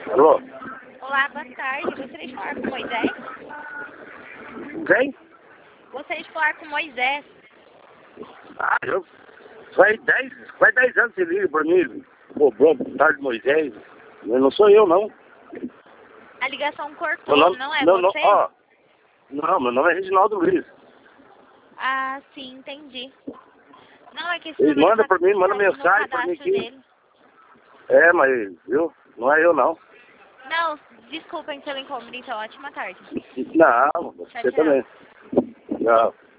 Alô? Olá, boa tarde. Gostaria de falar com o Moisés? Quem? Gostaria de falar com o Moisés. Ah, eu... Faz 10 anos que você liga pra mim, boa tarde, Moisés. Não sou eu, não. A ligação cortou, não é não, você? ó, não, meu nome é Reginaldo Luiz. Ah, sim, entendi. Não, é que esse Ele número manda tá pra mim, manda aqui no mensagem pra mim cadastro aqui. dele. É, mas, viu? Não é eu, não. Não, desculpem pelo incômodo, então. Ótima tarde. Não, Tchau, você tchau. também. Tchau.